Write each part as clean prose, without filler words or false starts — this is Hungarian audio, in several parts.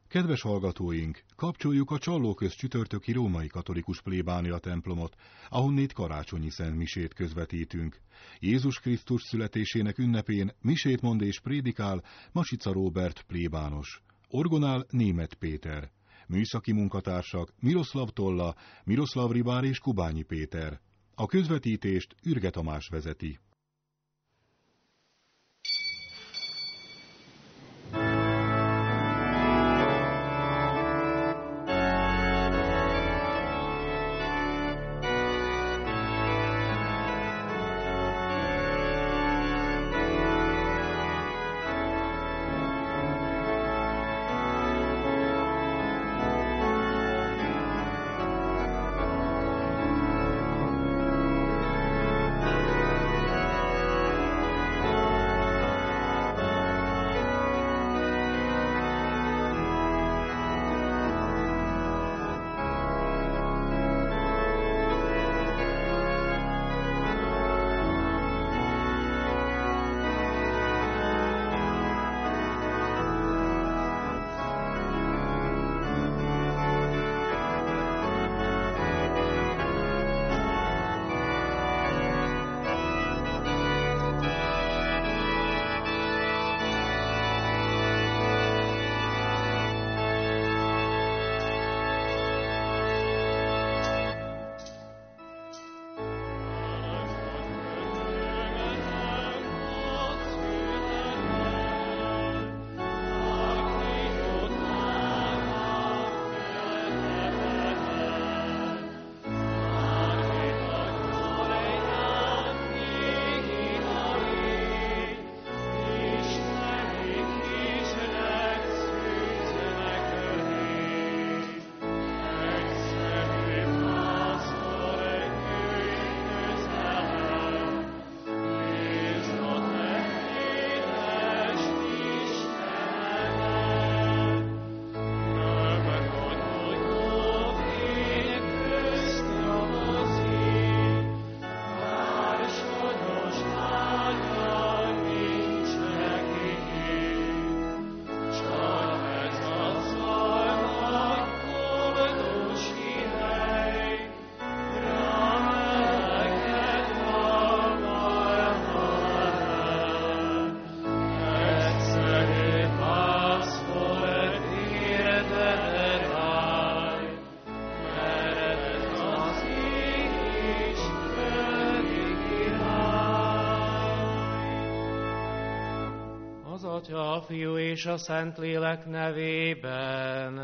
Kedves hallgatóink, kapcsoljuk a Csallóköz csütörtöki római katolikus plébánia templomot, ahonnét karácsonyi szentmisét közvetítünk. Jézus Krisztus születésének ünnepén misét mond és prédikál Masica Róbert plébános. Orgonál Németh Péter. Műszaki munkatársak Miroszlav Tolla, Miroszlav Ribár és Kubányi Péter. A közvetítést Ürge Tamás vezeti. Atya, a Fiú és a Szentlélek nevében.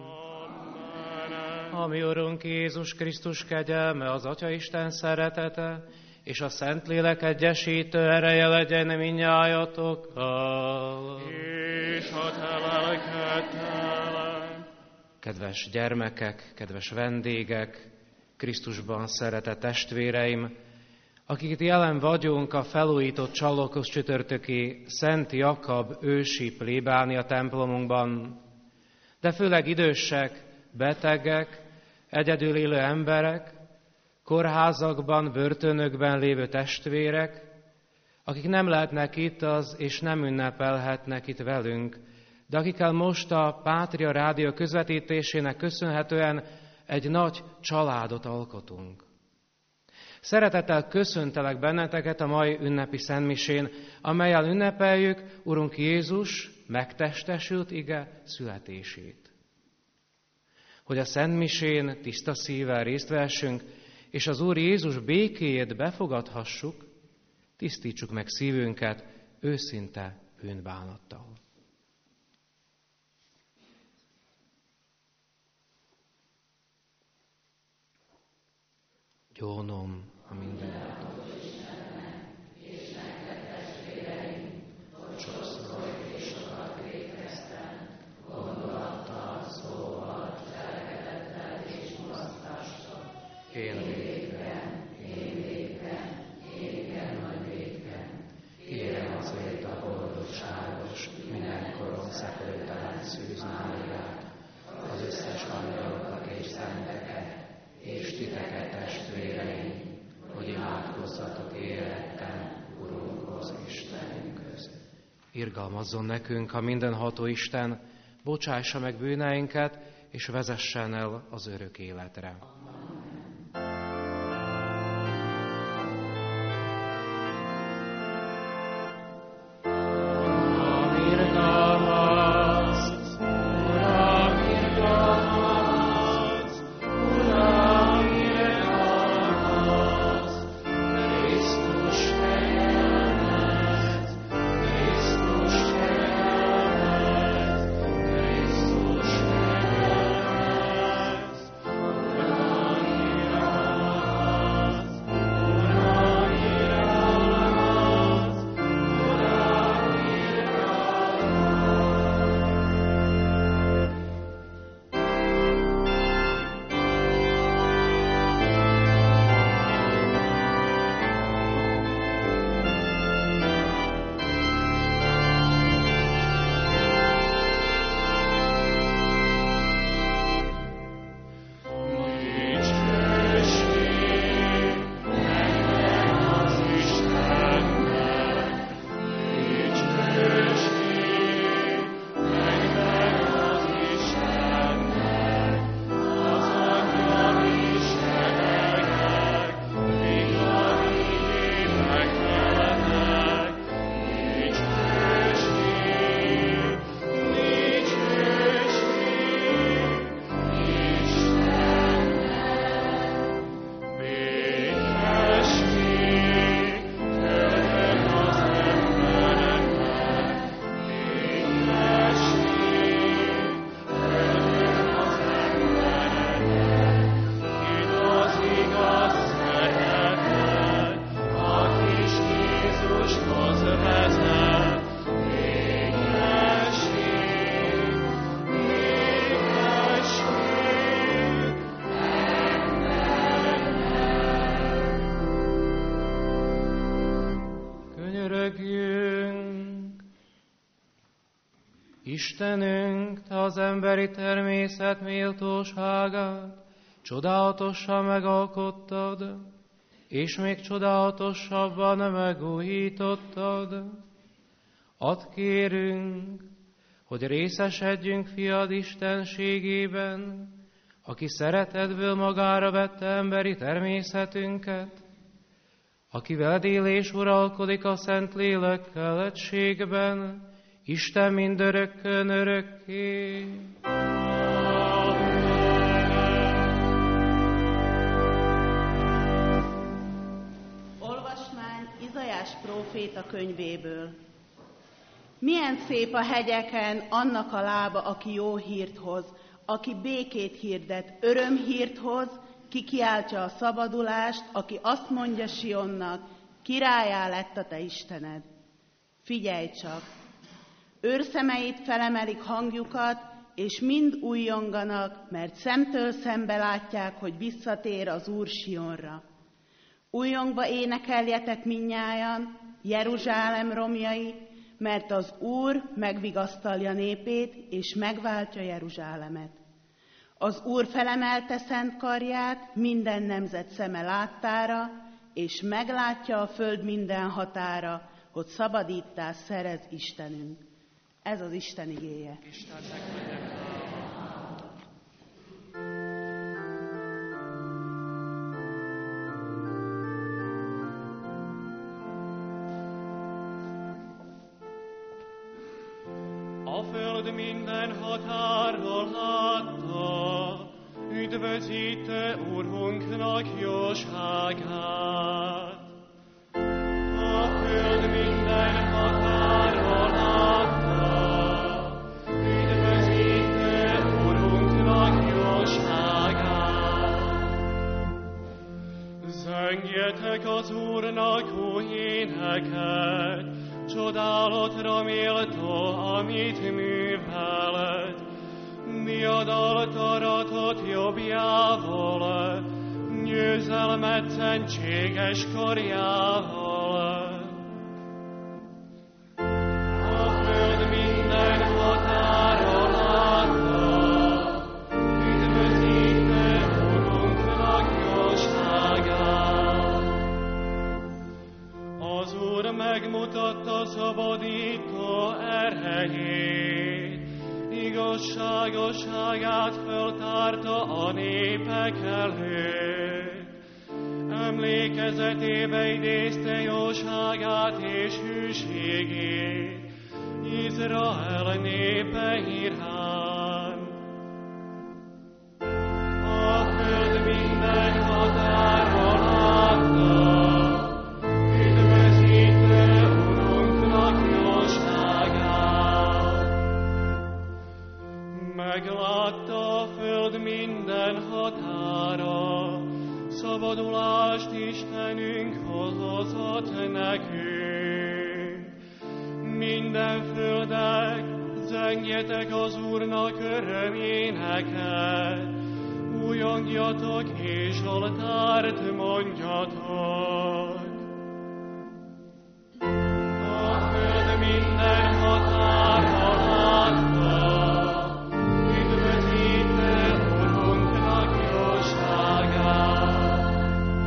Ami Urunk Jézus Krisztus kegyelme, az Atyaisten szeretete, és a Szentlélek egyesítő ereje legyen mindnyájatokkal. És a te lelkeddel. Kedves gyermekek, kedves vendégek, Krisztusban szeretett testvéreim, akik itt jelen vagyunk a felújított Csallóköz csütörtöki Szent Jakab ősi plébánia templomunkban, de főleg idősek, betegek, egyedül élő emberek, kórházakban, börtönökben lévő testvérek, akik nem lehetnek itt és nem ünnepelhetnek itt velünk, de akikkel most a Pátria Rádió közvetítésének köszönhetően egy nagy családot alkotunk. Szeretettel köszöntelek benneteket a mai ünnepi szentmisén, amellyel ünnepeljük Urunk Jézus megtestesült ige születését. Hogy a szentmisén tiszta szívvel részt vehessünk, és az Úr Jézus békéjét befogadhassuk, tisztítsuk meg szívünket őszinte bűnbánattal. Gyónom a mindenható Istennek, és nektek testvéreim, hogy sokszor és sokat vétkeztem, gondolattal, szóval, cselekedettel és mulasztással. Én vétken nagy vétken. Kérem azért a boldogságos, mindenkoron szekőtelen Szűz Máriát, az összes angyalokat és szenteket, és titeket, testvéreim, hogy imádkozzatok érettem Urunkhoz, Istenünkhöz. Irgalmazzon nekünk a mindenható Isten, bocsássa meg bűneinket, és vezessen el az örök életre. Istenünk, Te az emberi természet méltóságát csodálatosan megalkottad, és még csodálatosabban megújítottad. Add kérünk, hogy részesedjünk Fiad istenségében, aki szeretetből magára vette emberi természetünket, aki veled él és uralkodik a Szent Lélekkel egységben, Isten mindörökkön örökké. Olvasmány Izaiás próféta könyvéből. Milyen szép a hegyeken annak a lába, aki jó hírt hoz, aki békét hirdet, örömhírt hoz, ki kiáltja a szabadulást, aki azt mondja Sionnak, királlyá lett a te Istened. Figyelj csak! Őrszemeit felemelik hangjukat, és mind újjonganak, mert szemtől szembe látják, hogy visszatér az Úr Sionra. Újjongva énekeljetek mindnyájan, Jeruzsálem romjai, mert az Úr megvigasztalja népét, és megváltja Jeruzsálemet. Az Úr felemelte szent karját minden nemzet szeme láttára, és meglátja a föld minden határa, hogy szabadítást szerez Istenünk. Ez az Isten igéje. A föld minden határól látta, üdvözítő Úrunknak jóságát. A föld minden határól látta, üdvözítő Úrunknak jóságát. Zengjetek az Úrnak új éneket, csodálatra méltó, amit műveled, diadalt aratott jobbjával, győzelmet szentséges karjával. A föld minden határa látta, üdvözítő Úrunknak jóságát. Az Úr megmutatta szabadító erejét, igazság igazságát föltárta a népek előtt. Emlékezetébe idézte jóságát és hűségét Izrael népe iránt. A föld minden határon látta, üdvözítő Urunknak jóságát. Meglátta a föld minden határa, szabadulást Istenünk hozott nekünk. Minden földek, zengjetek az Úrnak öröméneket, újongjatok és Zsoltárt mondjatok. A föld minden határa látta, üdvözítő Urunknak jóságát.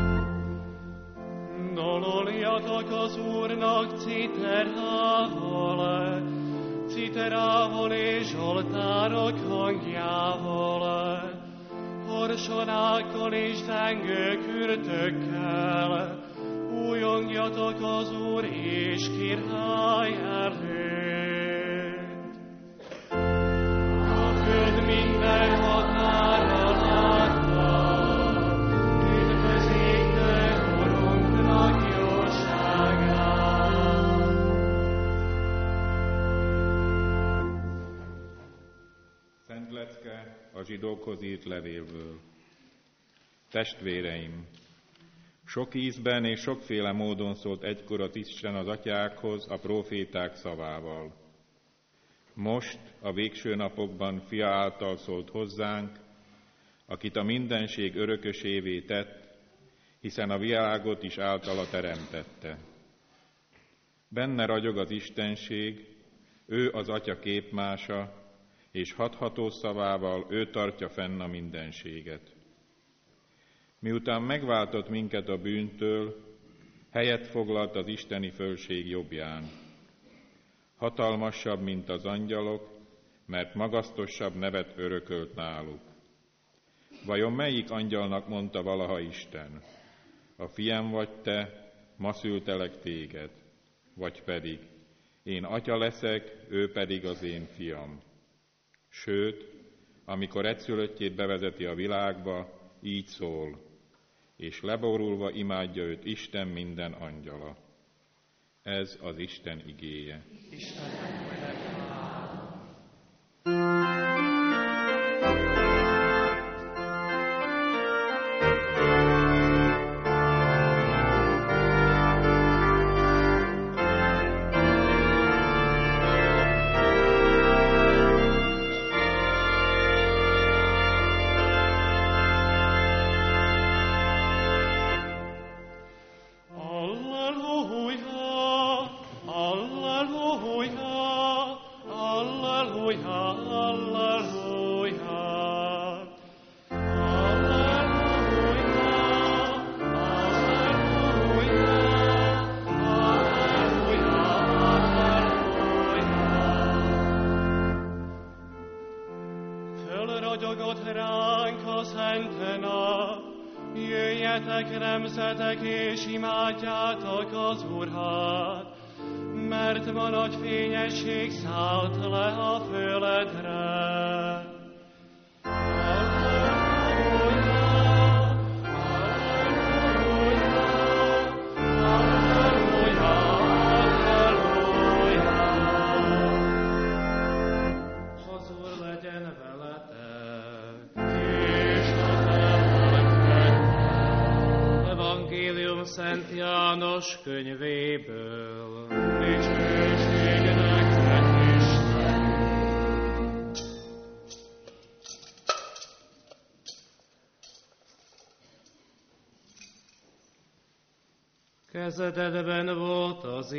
Daloljatok az Úrnak citerával és zsoltárok hangjával, horsonákkal és zengő kürtökkel, újongjatok az Úr és Király előtt. A föld minden határa látta, üdvözítő Urunknak jóságát. Szent lecke a zsidókhoz írt levélből. Testvéreim! Sok ízben és sokféle módon szólt egykor az Isten az atyákhoz a próféták szavával. Most, a végső napokban Fia által szólt hozzánk, akit a mindenség örökösévé tett, hiszen a világot is általa teremtette. Benne ragyog az istenség, ő az Atya képmása, és hatható szavával ő tartja fenn a mindenséget. Miután megváltott minket a bűntől, helyet foglalt az isteni fölség jobbján. Hatalmasabb, mint az angyalok, mert magasztosabb nevet örökölt náluk. Vajon melyik angyalnak mondta valaha Isten? A fiam vagy te, ma szültelek téged, vagy pedig én atya leszek, ő pedig az én fiam. Sőt, amikor egyszülöttjét bevezeti a világba, így szól, és leborulva imádja őt Isten minden angyala. Ez az Isten igéje. Nemzetek és imádjátok az Urat, mert ma nagy fényesség szállt le a földre. Az Úr legyen veletek. Evangélium Szent János könyvéből. Dicsőség nektek, Isten! Kezdetben volt az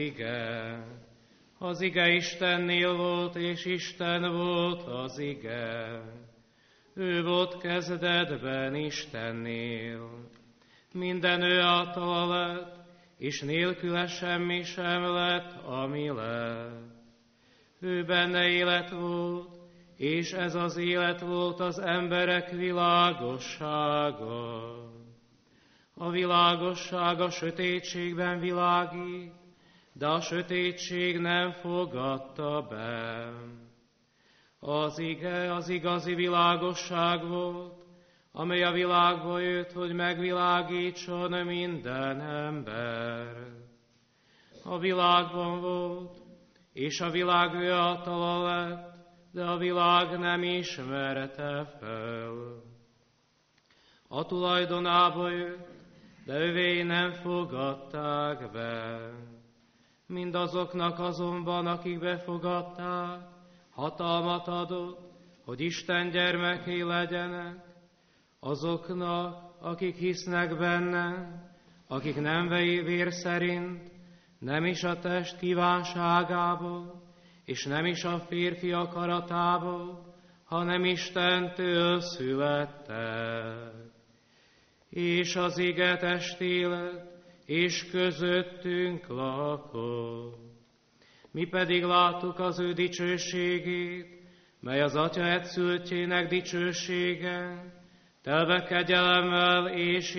ige Istennél volt, és Isten volt az ige. Ő volt kezdetben Istennél. Minden ő általa lett, és nélküle semmi sem lett, ami lett. Ő benne élet volt, és ez az élet volt az emberek világossága. A világosság a sötétségben világít, de a sötétség nem fogadta be. Az ige az igazi világosság volt, amely a világba jött, hogy megvilágítson minden ember. A világban volt, és a világ ő általa lett, de a világ nem ismerte fel. A tulajdonába jött, de övéi nem fogadták be. Mindazoknak azonban, akik befogadták, hatalmat adott, hogy Isten gyermekei legyenek, azoknak, akik hisznek benne, akik nem vér szerint, nem is a test kívánságából, és nem is a férfi akaratából, hanem Istentől születtek. És az ige testé lett, és közöttünk lakott. Mi pedig láttuk az ő dicsőségét, mely az Atya egyszülöttjének dicsősége, telve kegyelemmel és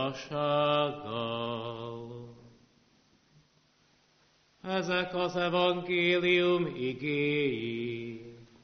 igazsággal. Ezek az evangélium igéi.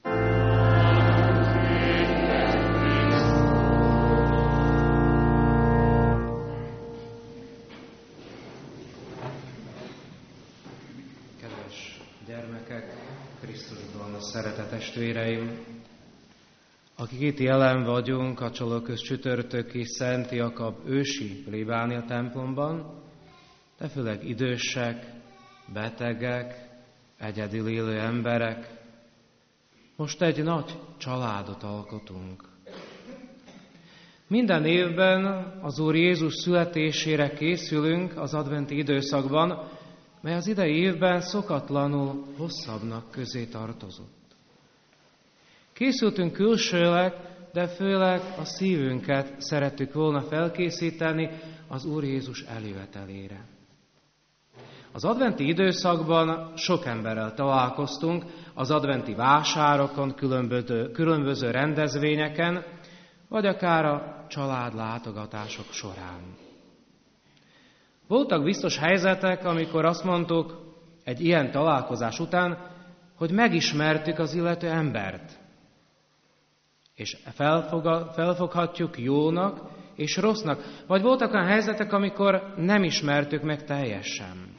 Kedves gyermekek, Krisztusban szeretett testvéreim, akik itt jelen vagyunk a Csolóköz csütörtöki Szent Jakab ősi plébánia templomban, de főleg idősek, betegek, egyedül élő emberek. Most egy nagy családot alkotunk. Minden évben az Úr Jézus születésére készülünk az adventi időszakban, mely az idei évben szokatlanul hosszabbnak közé tartozott. Készültünk külsőleg, de főleg a szívünket szerettük volna felkészíteni az Úr Jézus eljövetelére. Az adventi időszakban sok emberrel találkoztunk, az adventi vásárokon, különböző rendezvényeken, vagy akár a családlátogatások során. Voltak biztos helyzetek, amikor azt mondtuk egy ilyen találkozás után, hogy megismertük az illető embert, és felfoghatjuk jónak és rossznak. Vagy voltak olyan helyzetek, amikor nem ismertük meg teljesen.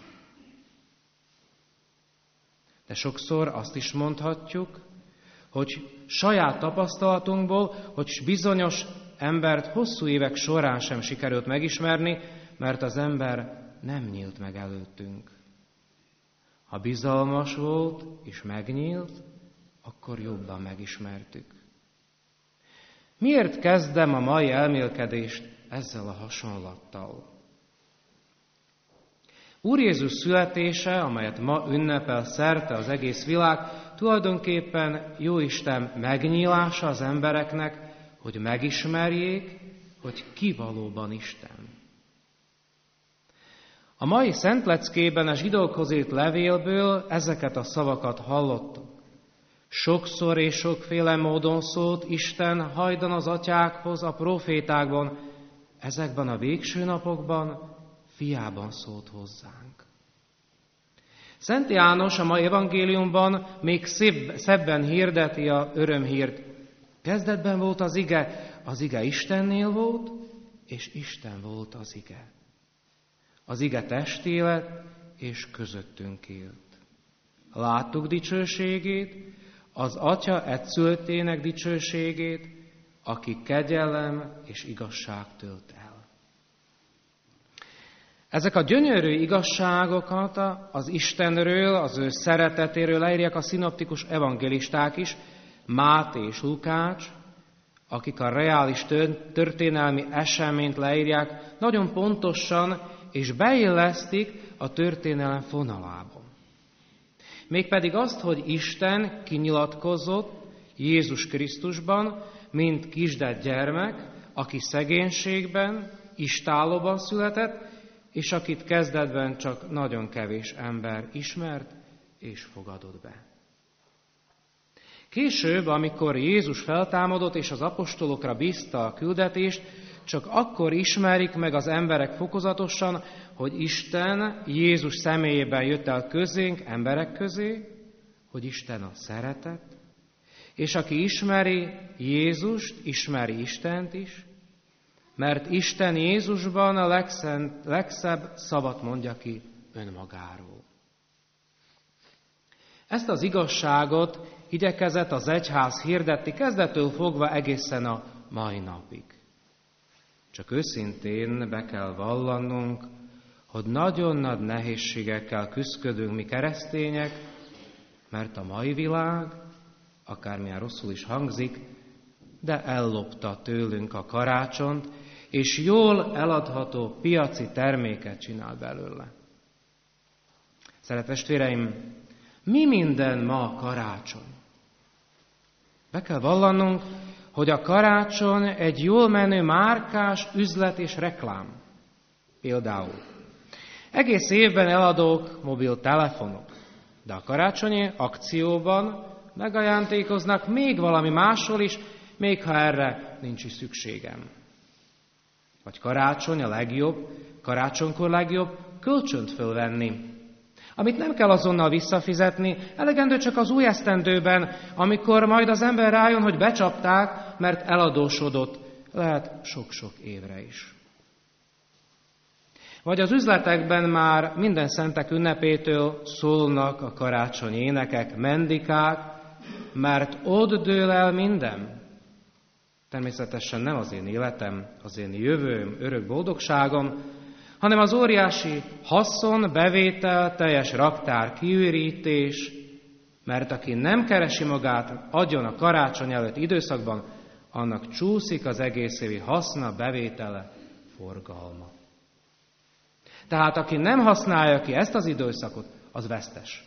De sokszor azt is mondhatjuk, hogy saját tapasztalatunkból, hogy bizonyos embert hosszú évek során sem sikerült megismerni, mert az ember nem nyílt meg előttünk. Ha bizalmas volt és megnyílt, akkor jobban megismertük. Miért kezdem a mai elmélkedést ezzel a hasonlattal? Úr Jézus születése, amelyet ma ünnepel szerte az egész világ, tulajdonképpen Jóisten megnyílása az embereknek, hogy megismerjék, hogy ki valóban Isten. A mai szentleckében a zsidókhoz írt levélből ezeket a szavakat hallottuk. Sokszor és sokféle módon szólt Isten hajdan az atyákhoz a profétákban, ezekben a végső napokban fiában szólt hozzánk. Szent János a mai evangéliumban még szebben hirdeti a örömhírt. Kezdetben volt az ige Istennél volt, és Isten volt az ige. Az ige testé lett, és közöttünk élt. Láttuk dicsőségét, az Atya egyszülöttének dicsőségét, aki kegyelem és igazság tölt el. Ezek a gyönyörű igazságokat az Istenről, az ő szeretetéről leírják a szinoptikus evangélisták is, Máté és Lukács, akik a reális történelmi eseményt leírják, nagyon pontosan és beillesztik a történelem fonalában. Mégpedig azt, hogy Isten kinyilatkozott Jézus Krisztusban, mint kisdett gyermek, aki szegénységben, istállóban született, és akit kezdetben csak nagyon kevés ember ismert és fogadott be. Később, amikor Jézus feltámadott és az apostolokra bízta a küldetést, csak akkor ismerik meg az emberek fokozatosan, hogy Isten Jézus személyében jött el közénk, emberek közé, hogy Isten a szeretet, és aki ismeri Jézust, ismeri Istent is, mert Isten Jézusban a legszebb szavat mondja ki önmagáról. Ezt az igazságot igyekezett az egyház hirdetni kezdettől fogva egészen a mai napig. Csak őszintén be kell vallanunk, hogy nagyon nagy nehézségekkel küszködünk mi keresztények, mert a mai világ, akármilyen rosszul is hangzik, de ellopta tőlünk a karácsont, és jól eladható piaci terméket csinál belőle. Szeretett testvéreim, mi minden ma karácsony? Be kell vallanunk, hogy a karácsony egy jól menő márkás üzlet és reklám. Például egész évben eladók mobiltelefonok, de a karácsonyi akcióban megajándékoznak még valami másról is, még ha erre nincs is szükségem. Vagy karácsony a legjobb, karácsonykor legjobb kölcsönt fölvenni, amit nem kell azonnal visszafizetni, elegendő csak az új esztendőben, amikor majd az ember rájön, hogy becsapták, mert eladósodott, lehet sok-sok évre is. Vagy az üzletekben már minden szentek ünnepétől szólnak a karácsonyi énekek, mendikák, mert ott dől el minden. Természetesen nem az én életem, az én jövőm, örök boldogságom, hanem az óriási haszon, bevétel, teljes raktár kiürítés, mert aki nem keresi magát agyon a karácsony előtt időszakban, annak csúszik az egész évi haszna, bevétele, forgalma. Tehát aki nem használja ki ezt az időszakot, az vesztes.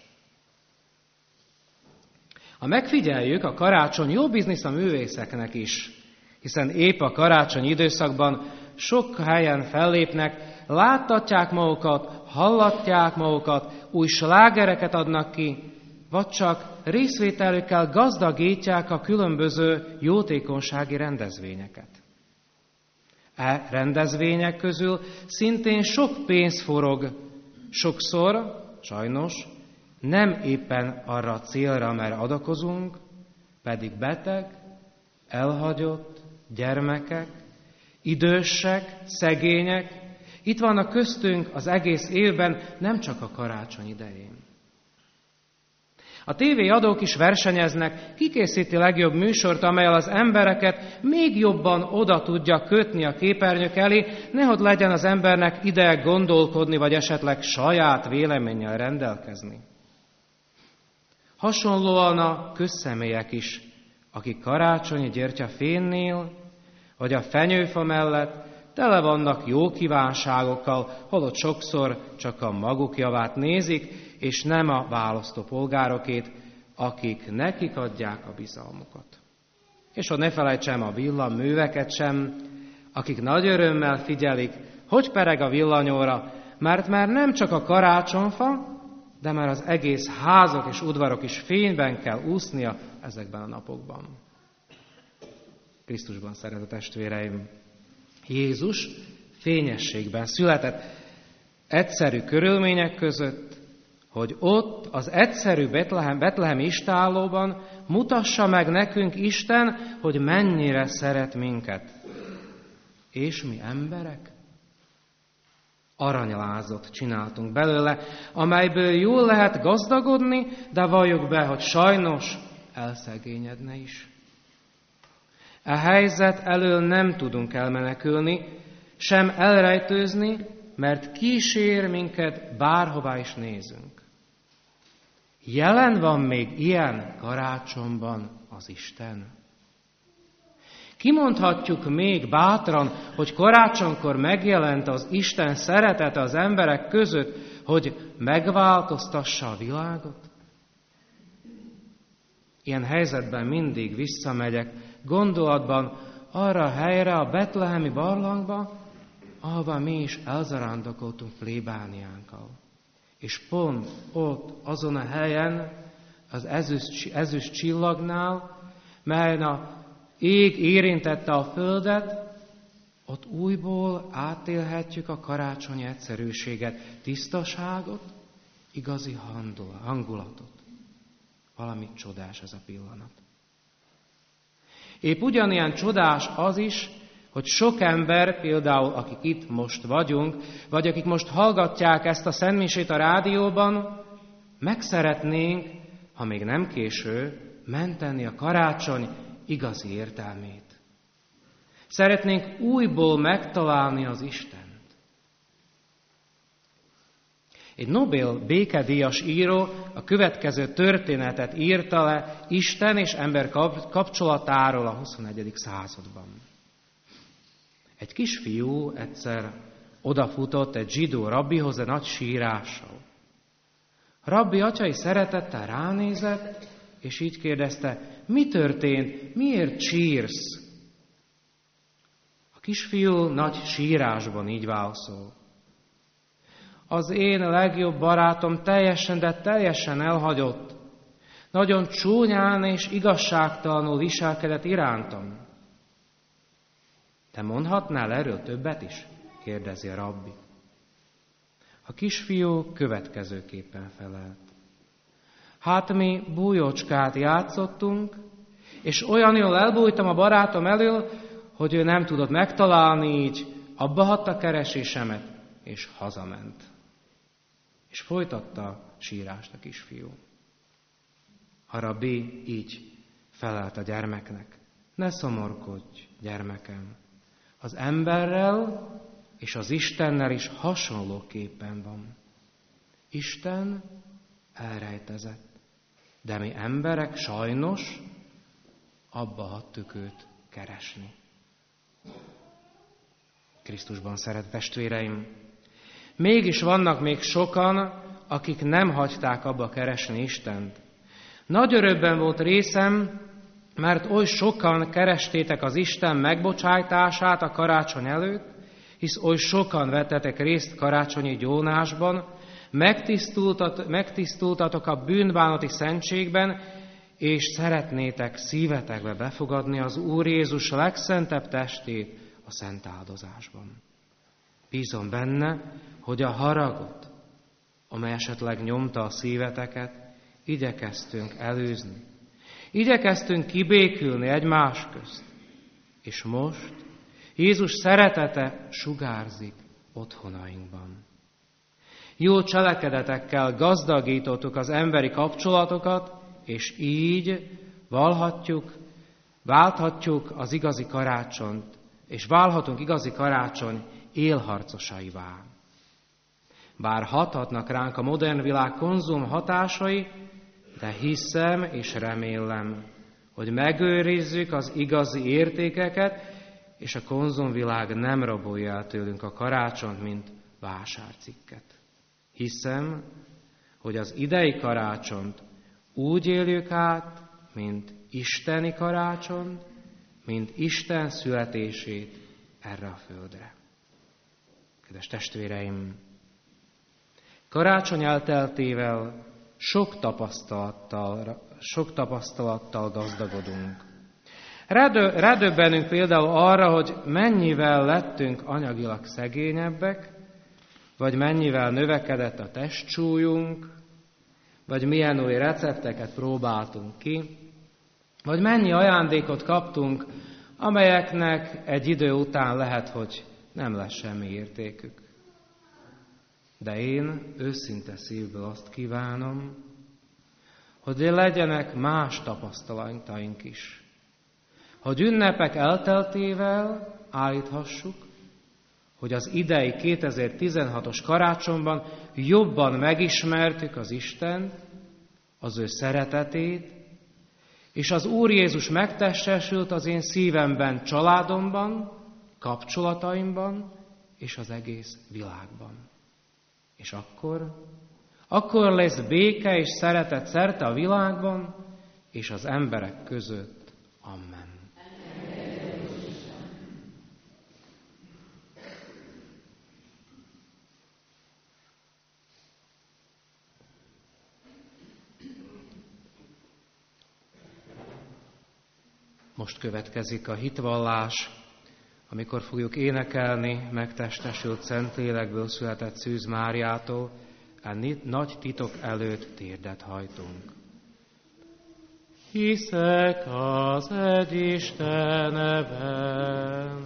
Ha megfigyeljük, a karácsony jó biznisz a művészeknek is, hiszen épp a karácsony időszakban sok helyen fellépnek, láttatják magukat, hallatják magukat, új slágereket adnak ki, vagy csak részvételükkel gazdagítják a különböző jótékonysági rendezvényeket. E rendezvények közül szintén sok pénz forog, sokszor, sajnos, nem éppen arra a célra, mert adakozunk, pedig beteg, elhagyott, gyermekek, idősek, szegények, itt vannak köztünk az egész évben, nem csak a karácsony idején. A tévéadók is versenyeznek, ki készíti legjobb műsort, amellyel az embereket még jobban oda tudja kötni a képernyők elé, nehogy legyen az embernek ideje gondolkodni, vagy esetleg saját véleménnyel rendelkezni. Hasonlóan a közszemélyek is, akik karácsonyi gyertyafénnél, vagy a fenyőfa mellett tele vannak jó kívánságokkal, holott sokszor csak a maguk javát nézik, és nem a választópolgárokét, akik nekik adják a bizalmukat. És hogy ne felejtsem a villanműveket sem, akik nagy örömmel figyelik, hogy pereg a villanyóra, mert már nem csak a karácsonyfa, de már az egész házak és udvarok is fényben kell úsznia ezekben a napokban. Krisztusban, szeretett testvéreim, Jézus fényességben született, egyszerű körülmények között, hogy ott az egyszerű betlehemi istállóban mutassa meg nekünk Isten, hogy mennyire szeret minket. És mi emberek? Aranylázot csináltunk belőle, amelyből jól lehet gazdagodni, de valljuk be, hogy sajnos elszegényedne is. A helyzet elől nem tudunk elmenekülni, sem elrejtőzni, mert kísér minket bárhová is nézünk. Jelen van még ilyen karácsonyban az Isten. Kimondhatjuk még bátran, hogy karácsonykor megjelent az Isten szeretete az emberek között, hogy megváltoztassa a világot? Ilyen helyzetben mindig visszamegyek gondolatban arra a helyre, a betlehemi barlangba, ahova mi is elzarándokoltunk plébániánkkal. És pont ott, azon a helyen az ezüst csillagnál, melyen a ég érintette a földet, ott újból átélhetjük a karácsonyi egyszerűséget, tisztaságot, igazi hangulatot. Valami csodás ez a pillanat. Épp ugyanilyen csodás az is, hogy sok ember, például akik itt most vagyunk, vagy akik most hallgatják ezt a szentmisét a rádióban, megszeretnénk, ha még nem késő, menteni a karácsony igazi értelmét. Szeretnénk újból megtalálni az Istent. Egy Nobel békedíjas író a következő történetet írta le Isten és ember kapcsolatáról a 21. században. Egy kisfiú egyszer odafutott egy zsidó rabbihoz egy nagy sírással. A rabbi atyai szeretettel ránézett, és így kérdezte, mi történt, miért sírsz? A kisfiú nagy sírásban így válaszol. Az én legjobb barátom teljesen elhagyott. Nagyon csúnyán és igazságtalanul viselkedett irántam. Te mondhatnál erről többet is? Kérdezi a rabbi. A kisfiú következőképpen felelt. Hát mi bújócskát játszottunk, és olyan jól elbújtam a barátom elől, hogy ő nem tudott megtalálni, így abbahagyta keresésemet, és hazament. És folytatta a sírást a kisfiú. A rabbi így felelt a gyermeknek. Ne szomorkodj, gyermekem. Az emberrel és az Istennel is hasonlóképpen van. Isten elrejtezett, de mi emberek sajnos abba hagytuk őt keresni. Krisztusban szeret testvéreim, mégis vannak még sokan, akik nem hagyták abba keresni Istent. Nagy örömben volt részem, mert oly sokan kerestétek az Isten megbocsájtását a karácsony előtt, hisz oly sokan vettetek részt karácsonyi gyónásban, megtisztultatok a bűnbánati szentségben, és szeretnétek szívetekbe befogadni az Úr Jézus legszentebb testét a szent áldozásban. Bízom benne, hogy a haragot, amely esetleg nyomta a szíveteket, igyekeztünk előzni. Igyekeztünk kibékülni egymás közt. És most Jézus szeretete sugárzik otthonainkban. Jó cselekedetekkel gazdagítottuk az emberi kapcsolatokat, és így válthatjuk az igazi karácsonyt, és válhatunk igazi karácsony élharcosaivá. Bár hathatnak ránk a modern világ konzum hatásai, de hiszem és remélem, hogy megőrizzük az igazi értékeket, és a konzumvilág nem rabolja el tőlünk a karácsonyt, mint vásárcikket. Hiszem, hogy az idei karácsont úgy éljük át, mint isteni karácsony, mint Isten születését erre a földre. Kedves testvéreim, karácsony elteltével sok tapasztalattal gazdagodunk. Rádöbbenünk például arra, hogy mennyivel lettünk anyagilag szegényebbek, vagy mennyivel növekedett a testsúlyunk, vagy milyen új recepteket próbáltunk ki, vagy mennyi ajándékot kaptunk, amelyeknek egy idő után lehet, hogy nem lesz semmi értékük. De én őszinte szívből azt kívánom, hogy legyenek más tapasztalataink is. Hogy ünnepek elteltével állíthassuk, hogy az idei 2016-os karácsonyban jobban megismertük az Istent, az ő szeretetét, és az Úr Jézus megtestesült az én szívemben, családomban, kapcsolataimban és az egész világban. És akkor lesz béke és szeretet szerte a világban és az emberek között. Amen. Most következik a hitvallás, amikor fogjuk énekelni megtestesült Szentlélekből született Szűz Máriától, a nagy titok előtt térdet hajtunk. Hiszek az egy Istenben,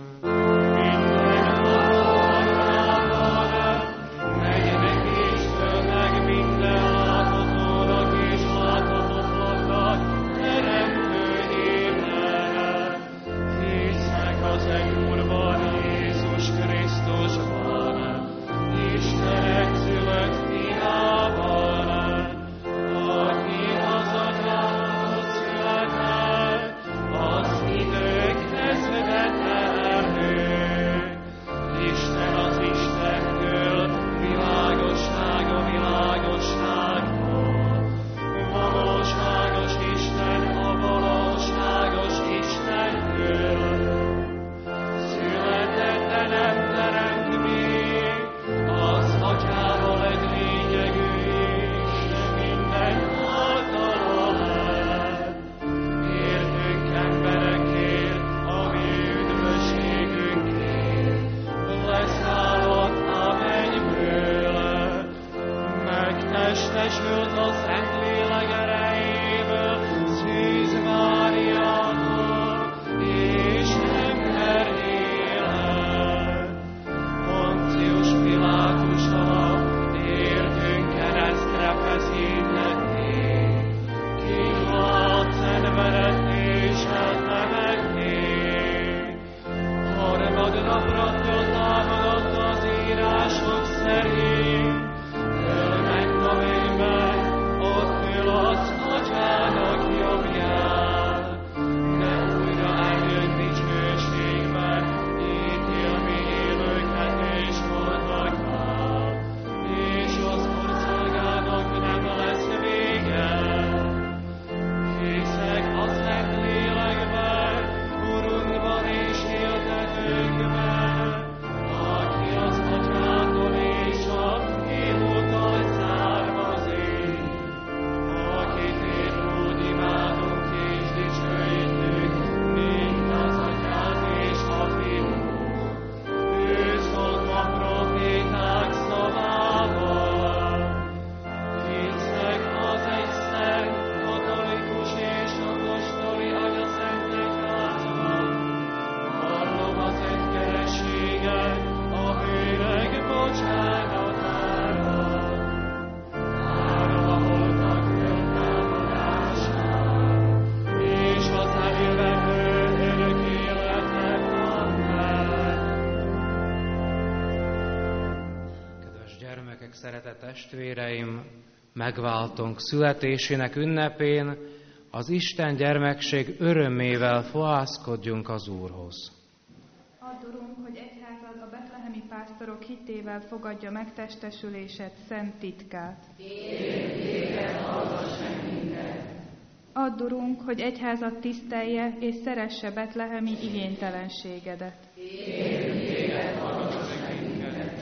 szeretett testvéreim, megváltunk születésének ünnepén, az Isten gyermekség örömével fohászkodjunk az Úrhoz. Add, Urunk, hogy egyházad a betlehemi pásztorok hitével fogadja megtestesülésed szent titkát. Kérünk téged, hallgass meg minket! Add, Urunk, hogy egyházad tisztelje és szeresse betlehemi igénytelenségedet. Kérünk téged, hallgass meg minket!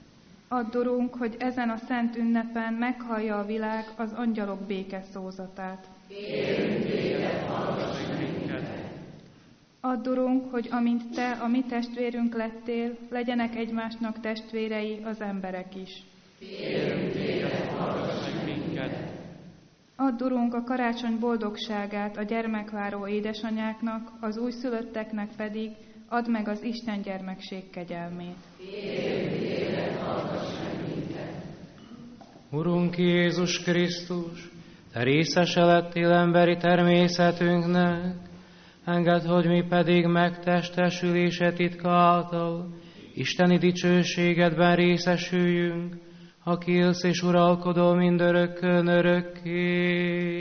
Add, Urunk, hogy ezen a szent ünnepen meghallja a világ az angyalok békeszózatát. Kérünk téged, hallgass meg minket! Add, Urunk, hogy amint Te a mi testvérünk lettél, legyenek egymásnak testvérei az emberek is. Kérünk téged, hallgass meg minket! Add, Urunk, a karácsony boldogságát a gyermekváró édesanyáknak, az újszülötteknek pedig add meg az Isten gyermekség kegyelmét. Kérünk téged, hallgass meg minket! Urunk Jézus Krisztus, Te részese lettél emberi természetünknek, engedd, hogy mi pedig megtestesülése titka által isteni dicsőségedben részesüljünk, aki élsz és uralkodol mindörökkön örökké.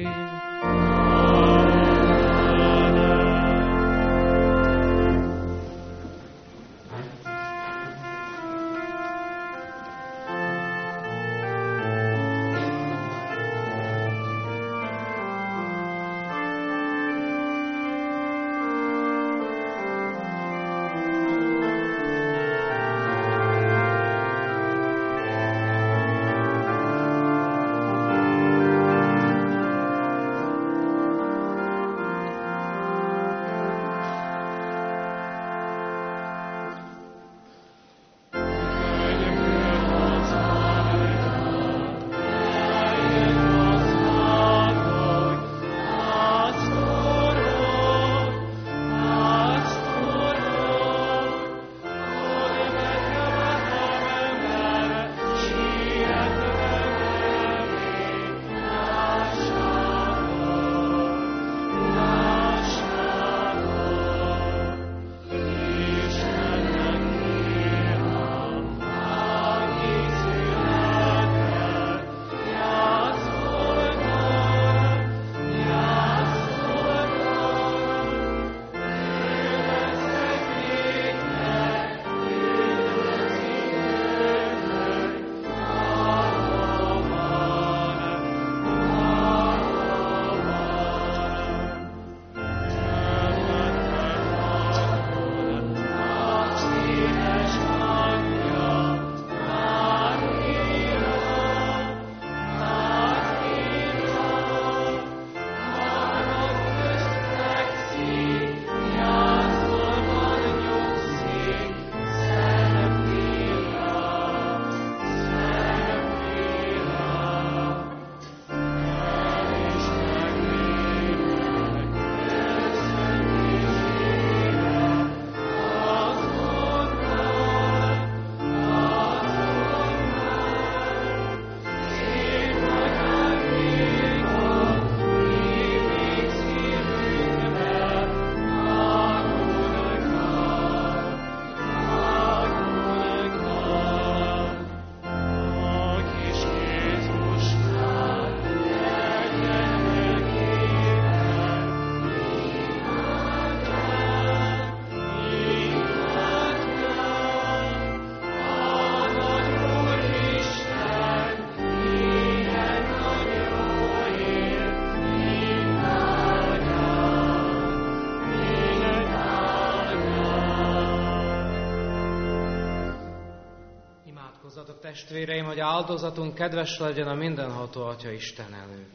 Fogadjátok, testvéreim, hogy áldozatunk kedves legyen a mindenható Atya Isten előtt.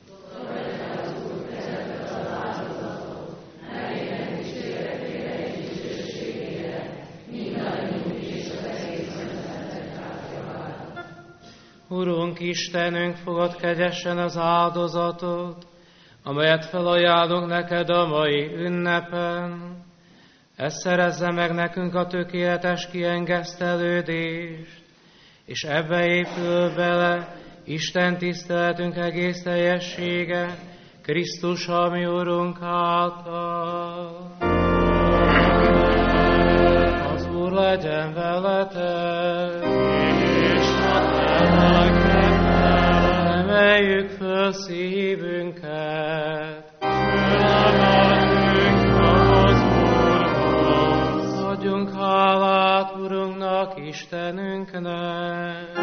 Urunk Istenünk, fogad kegyesen az áldozatot, amelyet felajánlunk neked a mai ünnepen. Ez szerezze meg nekünk a tökéletes kiengesztelődést, és ebbe épül bele Isten tiszteletünk egész teljessége, Krisztus, a mi Urunk által. Az Úr legyen veletek, és emeljük föl szívünket, adjunk hálát Urunknak, Istenünknek.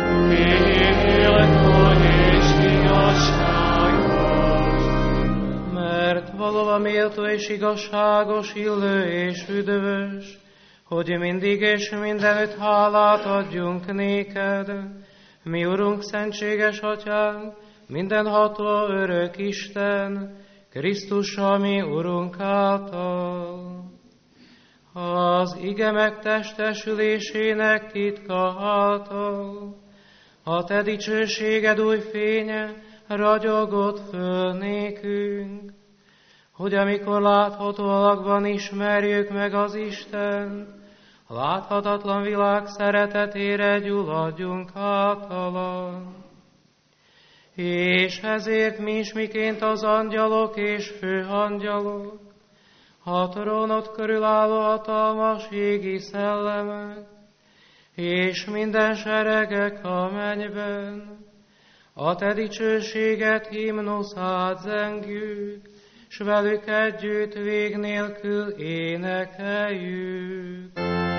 Mert valóban méltó és igazságos, illő és üdvös, hogy mindig és mindenütt hálát adjunk néked, mi Urunk, szentséges Atyánk, mindenható örök Isten, Krisztus, a mi Urunk által. Az ige megtestesülésének titka által, a te dicsőséged új fénye ragyogott föl nékünk, hogy amikor látható alakban ismerjük meg az Istent, a láthatatlan világ szeretetére gyulladt általa. És ezért mi is miként az angyalok és főangyalok, a trónot körül álló hatalmas égi szellemek, és minden seregek a mennyben, a te dicsőséget himnuszát zengjük, s velük együtt vég nélkül énekeljük.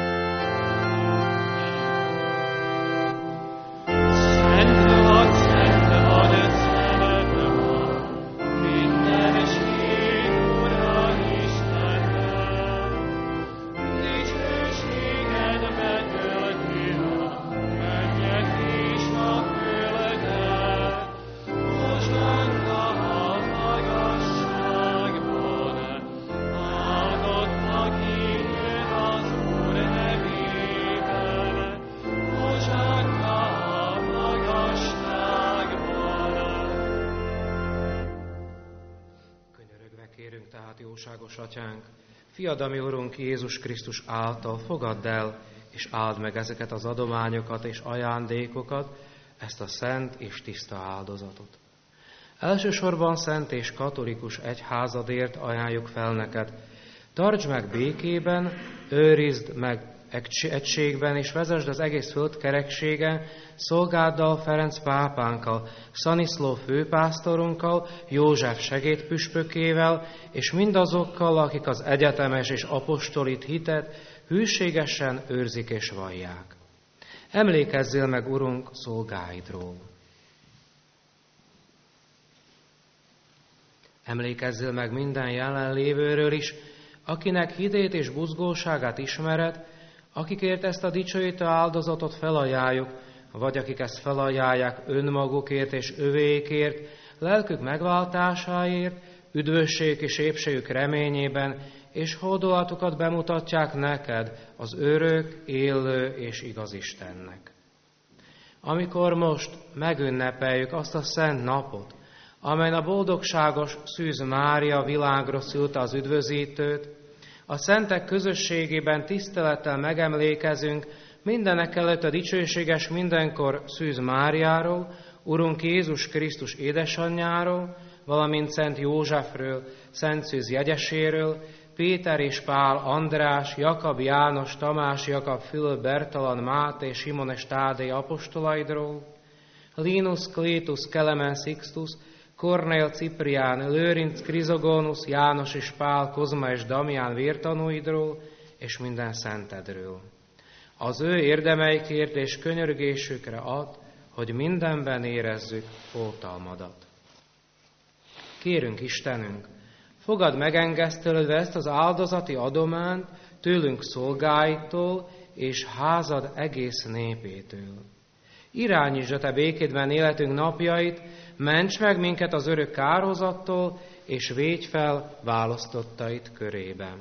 Jóságos Atyánk, Fiad, ami Urunk Jézus Krisztus által fogadd el, és áld meg ezeket az adományokat és ajándékokat, ezt a szent és tiszta áldozatot. Elsősorban szent és katolikus egyházadért ajánljuk fel neked. Tartsd meg békében, őrizd meg egységben, és vezesd az egész föld kereksége szolgáddal, Ferenc pápánkkal, Szaniszló főpásztorunkkal, József segédpüspökével, és mindazokkal, akik az egyetemes és apostolit hitet hűségesen őrzik és vallják. Emlékezzél meg, Urunk, szolgáidról. Emlékezzél meg minden jelenlévőről is, akinek hitét és buzgóságát ismered, akikért ezt a dicsőítő áldozatot felajánljuk, vagy akik ezt felajánlják önmagukért és övékért, lelkük megváltásáért, üdvösség és épségük reményében, és hódolatukat bemutatják neked, az örök, élő és igaz Istennek. Amikor most megünnepeljük azt a szent napot, amelyen a boldogságos Szűz Mária világra szülte az üdvözítőt, a szentek közösségében tisztelettel megemlékezünk mindenekelőtt a dicsőséges mindenkor Szűz Máriáról, Urunk Jézus Krisztus édesanyjáról, valamint Szent Józsefről, Szent Szűz jegyeséről, Péter és Pál, András, Jakab, János, Tamás, Jakab, Fülöp, Bertalan, Máté, Simon és Tádé apostolaidról, Linus, Clétus, Kelemen, Sixtus, Kornél, Ciprián, Lőrinc, Krizogónusz, János és Pál, Kozma és Damián vértanúidról, és minden szentedről. Az ő érdemeikért és könyörgésükre ad, hogy mindenben érezzük oltalmadat. Kérünk, Istenünk, fogadd megengesztelődve ezt az áldozati adományt tőlünk szolgáitól és házad egész népétől. Irányítsd a te békédben életünk napjait, ments meg minket az örök kározattól, és védj fel választottait körében.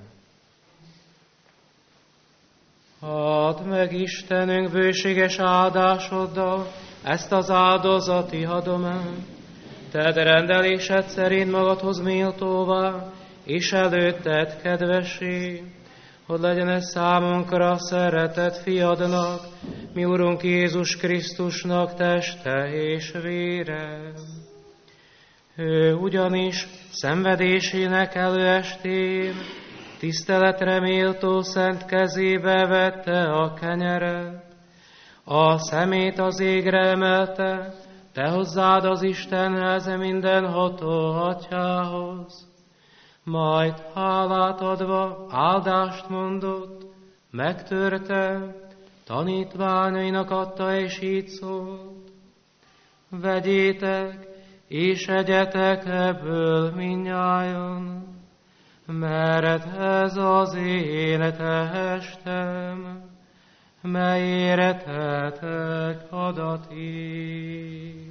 Add meg, Istenünk, bőséges áldásoddal ezt az áldozati adományt. Tedd rendelésed szerint magadhoz méltóvá, és előtted kedvessé, hogy legyen ez számunkra szeretett fiadnak, mi Urunk Jézus Krisztusnak teste és vére. Ő ugyanis szenvedésének előestén tiszteletre méltó szent kezébe vette a kenyeret, a szemét az égre emelte, te hozzád az Istenhez, mindenható Atyához. Majd hálát adva áldást mondott, megtörte, tanítványainak adta, és így szólt: vegyétek, és egyetek ebből mindnyájan, mert ez az én testem, melyére tettek adatik.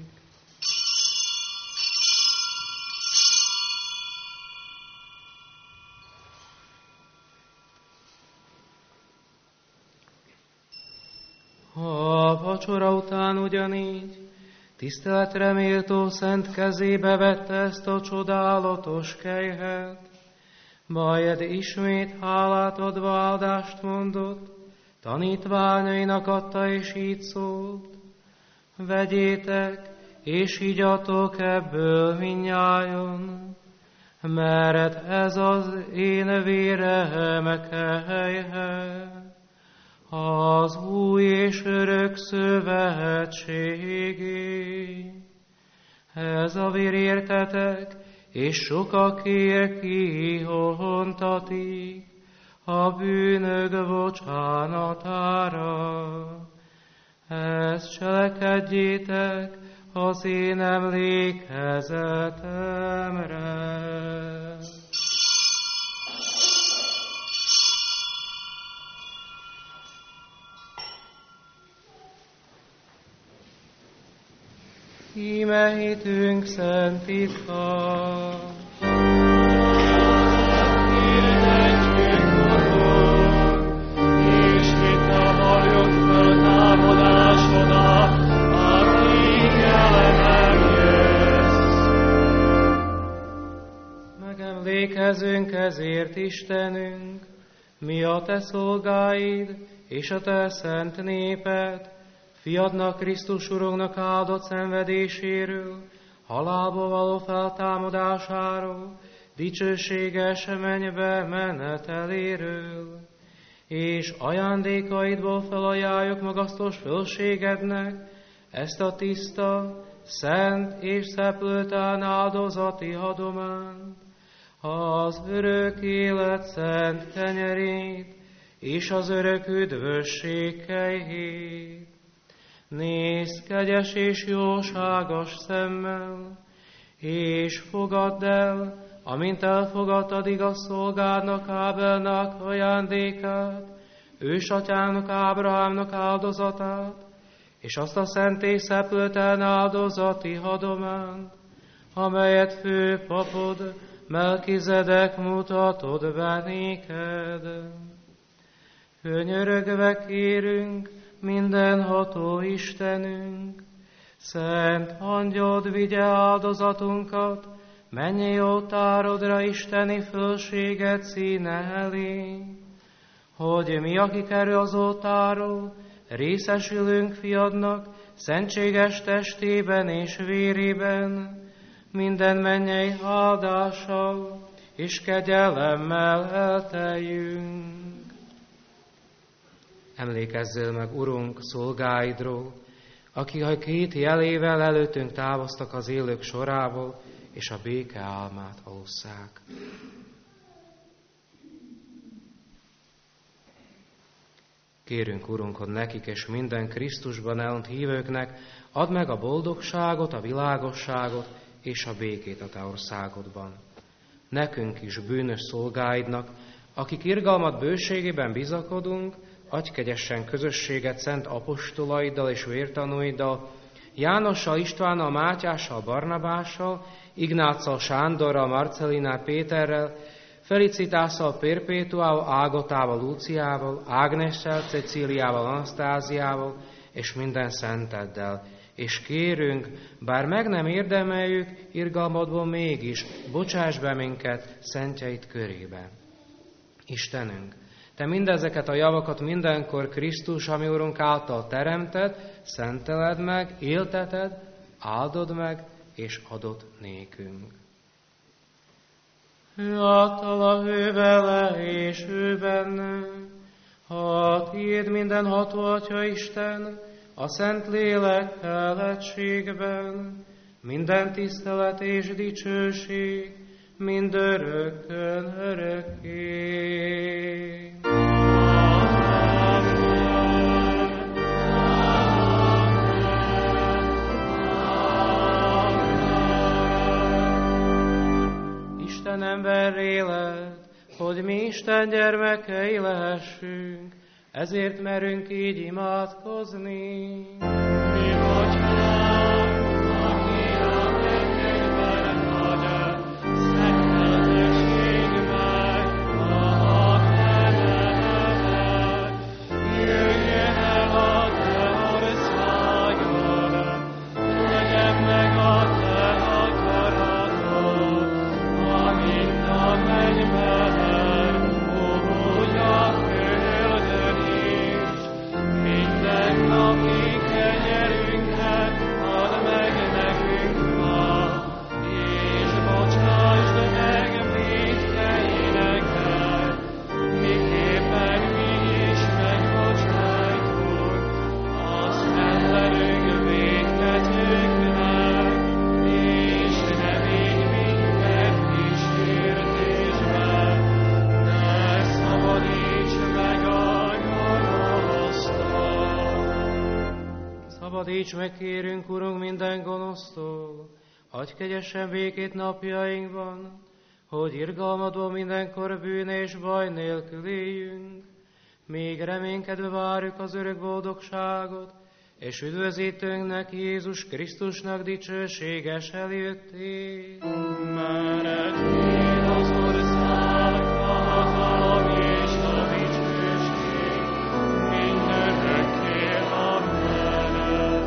A vacsora után ugyanígy tiszteletre méltó szent kezébe vette ezt a csodálatos kejhet, majd ismét hálát adva áldást mondott, tanítványainak adta, és így szólt: vegyétek, és igyatok ebből mindnyájan, mert ez az én vérem kejhe, az új és örök szövetségé. Ez a vér értetek, és sokakért kihontatik a bűnök bocsánatára. Ezt cselekedjétek az én emlékezetemre. Íme hitünk szent titka. És mit a halljuk föltámadásodat, akik jelenem jössz. Megemlékezünk ezért, Istenünk, mi a te szolgáid és a te szent néped, Fiadnak, Krisztus Urunknak áldott szenvedéséről, halálba való feltámadásáról, dicsőséges mennybe meneteléről, és ajándékaidból felajánljuk magasztos fölségednek ezt a tiszta, szent és szeplőtlen áldozati adományt, az örök élet szent kenyerét és az örök üdvösség kejhét. Nézd kegyes és jóságos szemmel, és fogadd el, amint elfogadtad igaz szolgádnak Ábelnak ajándékát, ősatyának Ábrahámnak áldozatát, és azt a szent és szeplőtlen áldozati adományt, amelyet főpapod Melkizedek mutatott be néked. Könyörögve kérünk, mindenható Istenünk, szent angyod vigye áldozatunkat mennyi oltárodra isteni fölséget színe elé, hogy mi, akik erről az oltáról részesülünk fiadnak szentséges testében és vérében, minden mennyei áldással és kegyelemmel elteljünk. Emlékezzél meg, Urunk, szolgáidról, akik a 2 jelével előttünk távoztak az élők sorából, és a béke álmát alusszák. Kérünk, Urunk, hogy nekik és minden Krisztusban elont hívőknek add meg a boldogságot, a világosságot és a békét a te országodban. Nekünk is, bűnös szolgáidnak, akik irgalmat bőségében bizakodunk, adj kegyesen közösséget szent apostolaiddal és vértanúiddal, Jánossal, Istvánnal, Mátyással, Barnabással, Ignáccal, Sándorral, Marcelinál, Péterrel, Felicitásszal, Perpétuával, Ágotával, Lúciával, Ágnessel, Cecíliával, Anasztáziával és minden szenteddel. És kérünk, bár meg nem érdemeljük, irgalmadból mégis, bocsáss be minket szentjeid körében. Istenünk, Te mindezeket a javakat mindenkor Krisztus, ami Urunk által teremted, szenteled meg, élteted, áldod meg, és adod nékünk. Ő általa, ő vele, és ő benne, ha tiéd mindenható Atya Isten, a Szent Lélekkel egységben, minden tisztelet és dicsőség, mindörökkön örökké. Isten emberré lett, hogy mi Isten gyermekei lehessünk, ezért merünk így imádkozni. Mi Atyánk, aki a mennyekben vagy, szenteltessék meg a te neved. Jöjjön el a te országod, legyen meg a te akaratod, amint a mennyben, úgy a földön is. Mindennapi kenyerünket add meg nekünk ma, és bocsásd meg vétkeineket, miképpen mi is megbocsájtunk az ellenünk vétketőknek, és ne vigy minket kísértésbe, de szabadíts meg a gonosztól. Szabadíts meg, kérünk, Urunk, minden gonosztól, adj kegyesen békét napjainkban, hogy irgalmadból mindenkor bűn és baj nélkül éljünk, míg reménykedve várjuk az örök boldogságot, és üdvözítőnknek, Jézus Krisztusnak dicsőséges eljöttét. Mered tiéd az ország, a hatalom és a dicsőség, mindörökké. Amen.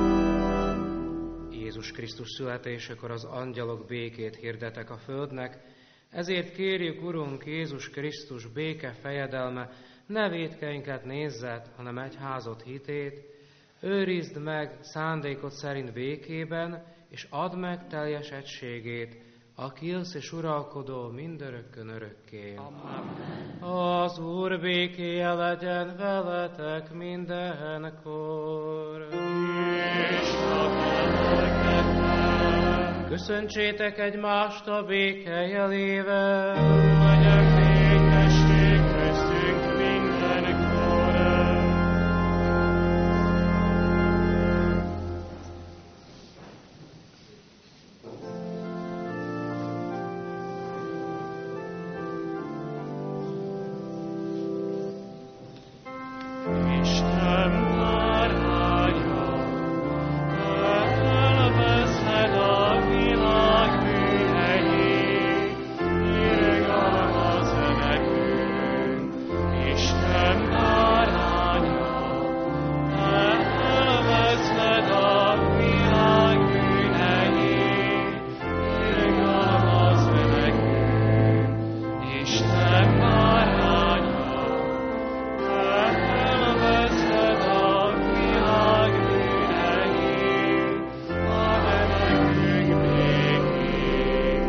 Jézus Krisztus születésekor az angyalok békét hirdetek a földnek, ezért kérjük, Urunk, Jézus Krisztus béke fejedelme, ne vétkeinket nézzet, hanem egyházad hitét, őrizd meg szándékod szerint békében, és add meg teljes egységét, aki élsz és uralkodó mindörökkön örökké. Amen. Az Úr békéje legyen veletek mindenkor. És a te lelkedben. Köszöntsétek egymást a béke jelével. Legyen békesség köztünk mindenkor. Isten bárványa, elveszed a világ bűneit, irgalmaz nekünk. Isten bárványa, elveszed a világ bűneit, irgalmaz nekünk. Isten bárványa, elveszed a világ bűneit, add nekünk békét.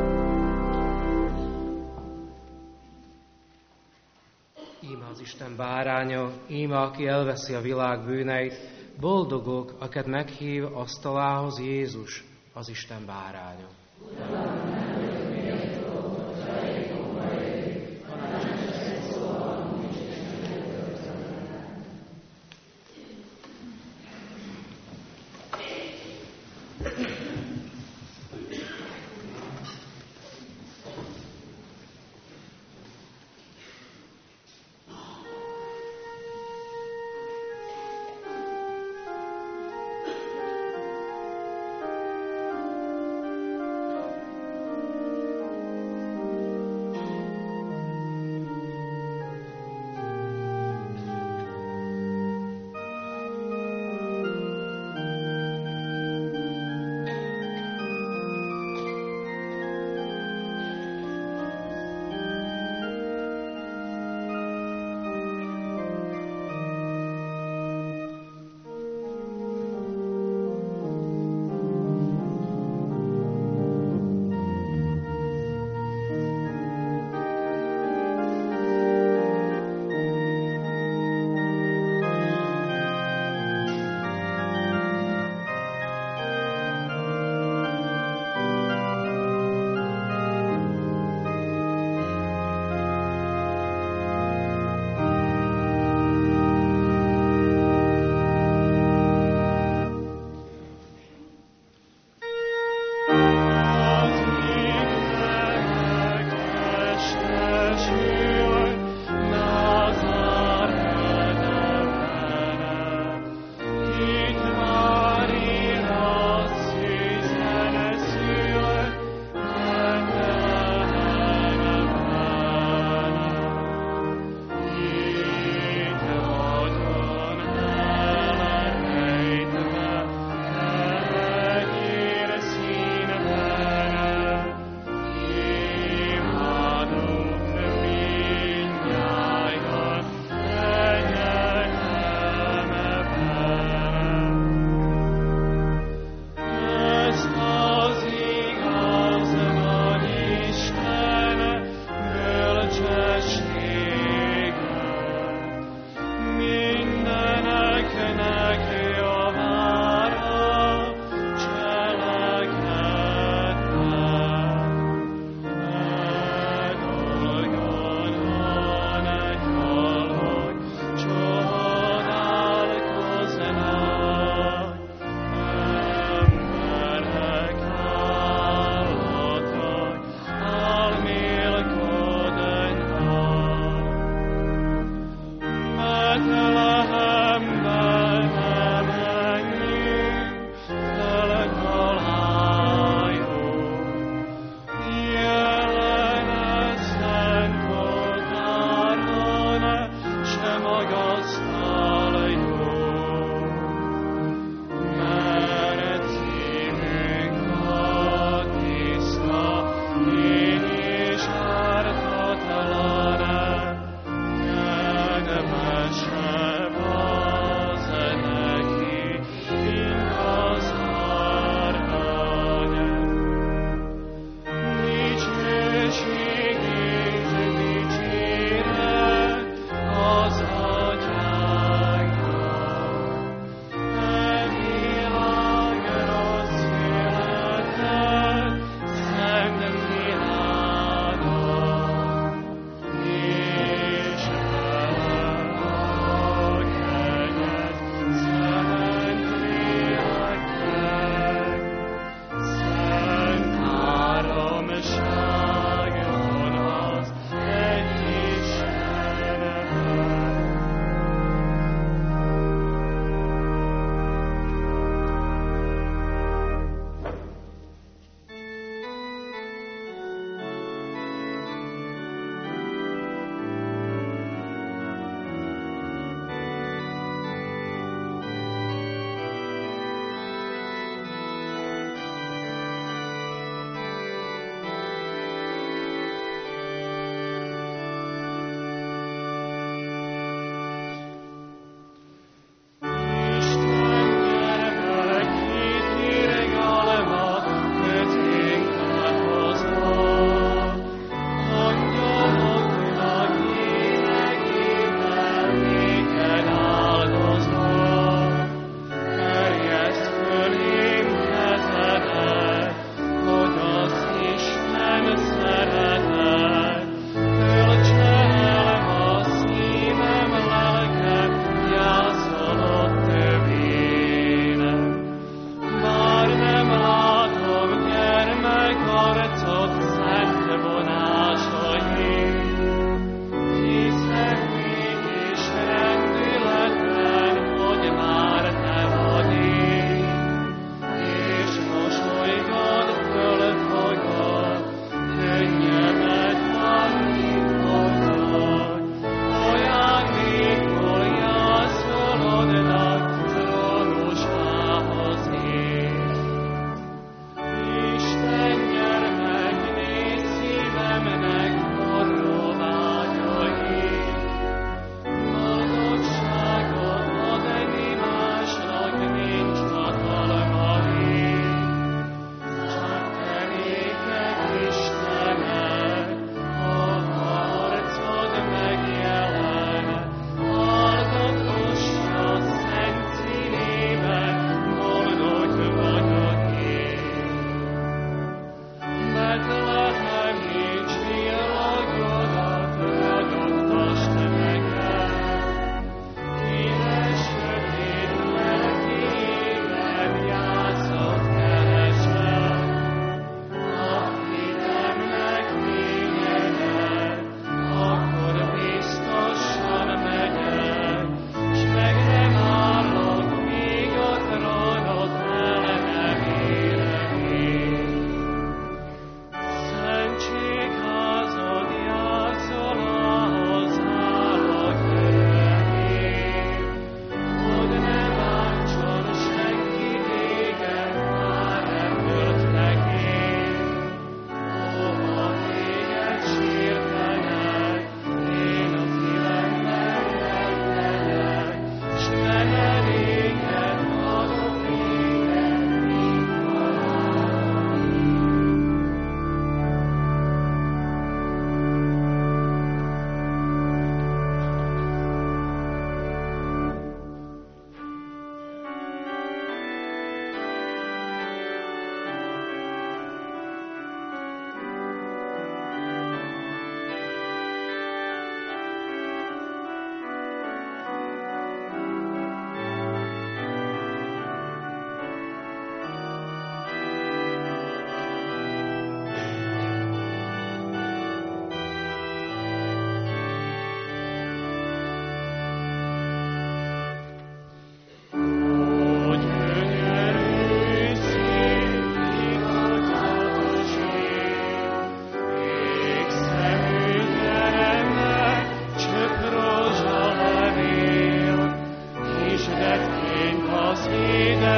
Íme az Isten báránya, íme aki elveszi a világ bűneit, boldogok, akiket meghív asztalához Jézus, az Isten báránya. Az atyának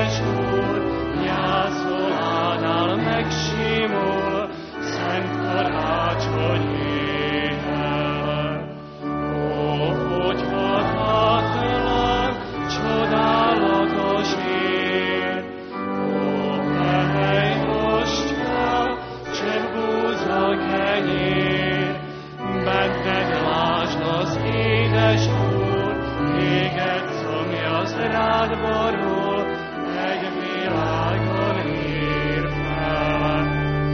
édes Úr, jászolánál megsimul, szent karácsony éjjel. Ó, hogy hatatlan, csodálatos ér, ó, hely ostya, csend búza kenyér, benned lásd az édes Úr, téged szomja az rád borul, egy világon ér fel.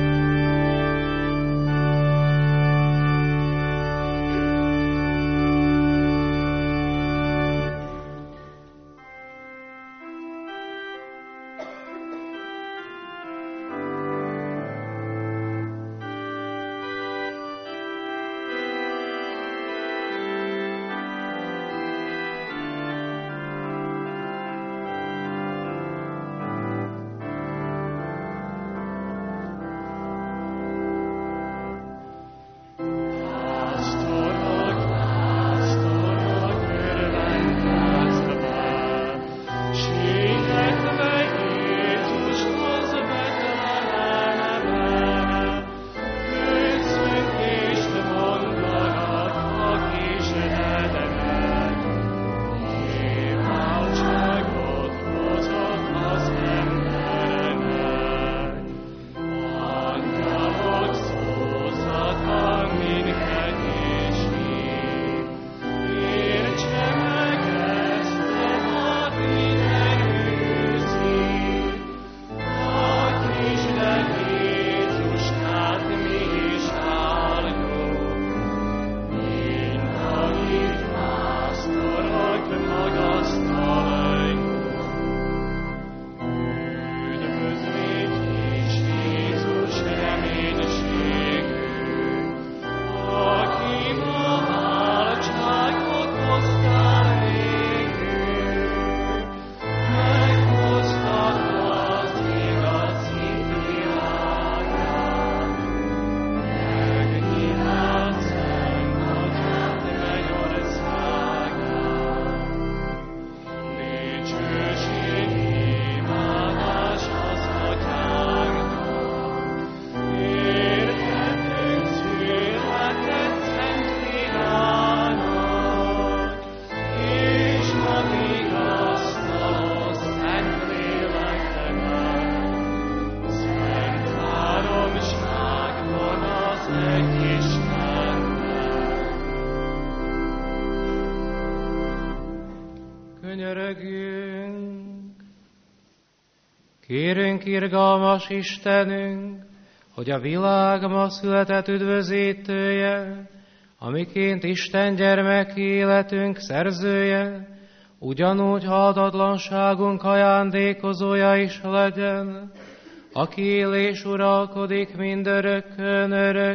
Kérünk, irgalmas Istenünk, hogy a világ ma született üdvözítője, amiként Isten gyermeki életünk szerzője, ugyanúgy halhatatlanságunk ajándékozója is legyen, aki él és uralkodik mindörökkön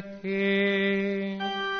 örökké.